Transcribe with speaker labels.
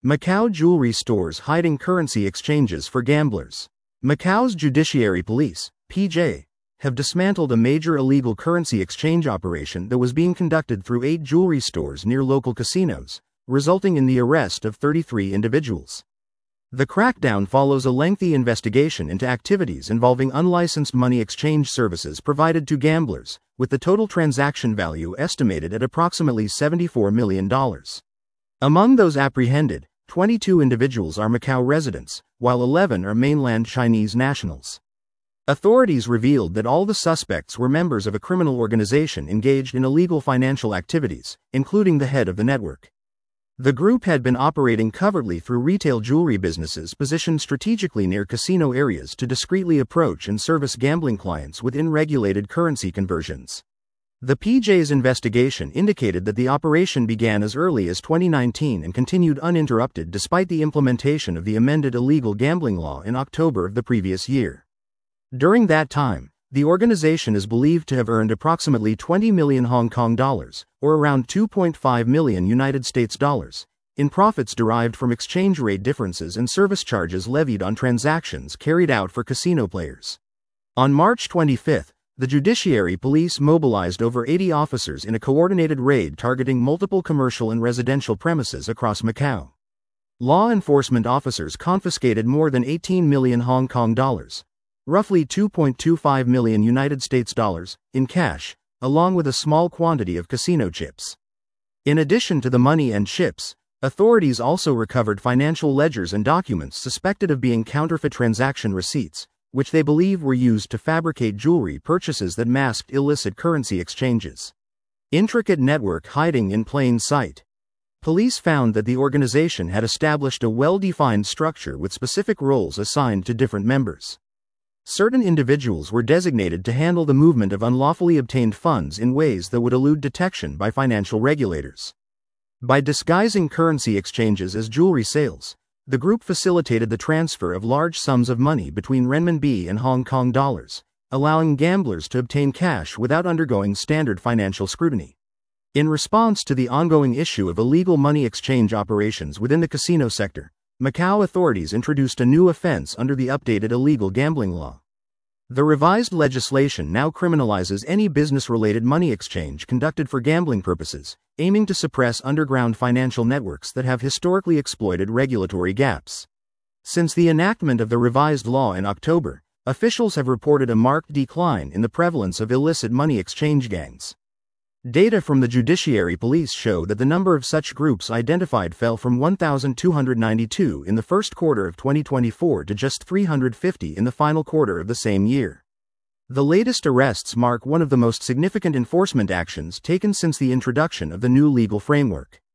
Speaker 1: Macau jewelry stores hiding currency exchanges for gamblers. Macau's Judiciary Police, PJ, have dismantled a major illegal currency exchange operation that was being conducted through 8 jewelry stores near local casinos, resulting in the arrest of 33 individuals. The crackdown follows a lengthy investigation into activities involving unlicensed money exchange services provided to gamblers, with the total transaction value estimated at approximately $74 million. Among those apprehended, 22 individuals are Macau residents, while 11 are mainland Chinese nationals. Authorities revealed that all the suspects were members of a criminal organization engaged in illegal financial activities, including the head of the network. The group had been operating covertly through retail jewelry businesses positioned strategically near casino areas to discreetly approach and service gambling clients within regulated currency conversions. The PJ's investigation indicated that the operation began as early as 2019 and continued uninterrupted despite the implementation of the amended illegal gambling law in October of the previous year. During that time, the organization is believed to have earned approximately 20 million Hong Kong dollars, or around 2.5 million United States dollars, in profits derived from exchange rate differences and service charges levied on transactions carried out for casino players. On March 25, the Judiciary Police mobilized over 80 officers in a coordinated raid targeting multiple commercial and residential premises across Macau. Law enforcement officers confiscated more than 18 million Hong Kong dollars, roughly 2.25 million United States dollars, in cash, along with a small quantity of casino chips. In addition to the money and chips, authorities also recovered financial ledgers and documents suspected of being counterfeit transaction receipts, which they believe were used to fabricate jewelry purchases that masked illicit currency exchanges. Intricate network hiding in plain sight. Police found that the organization had established a well-defined structure with specific roles assigned to different members. Certain individuals were designated to handle the movement of unlawfully obtained funds in ways that would elude detection by financial regulators. By disguising currency exchanges as jewelry sales, the group facilitated the transfer of large sums of money between renminbi and Hong Kong dollars, allowing gamblers to obtain cash without undergoing standard financial scrutiny. In response to the ongoing issue of illegal money exchange operations within the casino sector, Macau authorities introduced a new offense under the updated illegal gambling law. The revised legislation now criminalizes any business-related money exchange conducted for gambling purposes, aiming to suppress underground financial networks that have historically exploited regulatory gaps. Since the enactment of the revised law in October, officials have reported a marked decline in the prevalence of illicit money exchange gangs. Data from the Judiciary Police show that the number of such groups identified fell from 1,292 in the first quarter of 2024 to just 350 in the final quarter of the same year. The latest arrests mark one of the most significant enforcement actions taken since the introduction of the new legal framework.